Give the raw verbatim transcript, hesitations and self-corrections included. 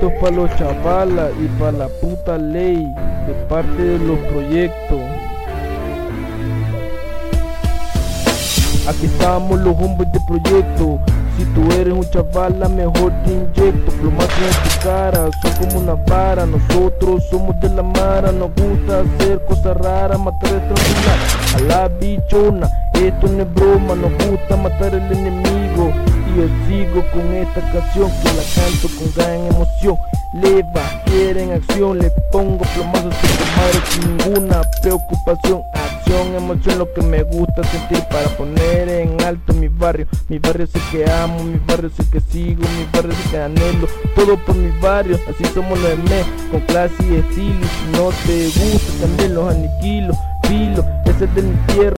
Esto es pa' los chavalas y pa' la puta ley, de parte de los proyectos. Aquí estamos los hombres de proyecto. Si tú eres un chavala, mejor te inyecto. Plomazo en tu cara, son como una vara. Nosotros somos de la mara, nos gusta hacer cosas raras, matar, estrangular a la bichona. Esto no es broma, nos gusta matar al enemigo. Y yo sigo con esta canción que la canto con gran emoción. Leva, quieren acción, le pongo plomazos sin madre sin ninguna preocupación. Acción, emoción, lo que me gusta sentir para poner en alto mi barrio. Mi barrio es el que amo, mi barrio es el que sigo, mi barrio es el que anhelo. Todo por mi barrio, así somos los M E, con clase y estilo. Y si no te gusta también los aniquilo. Filo, ese es de mi tierra,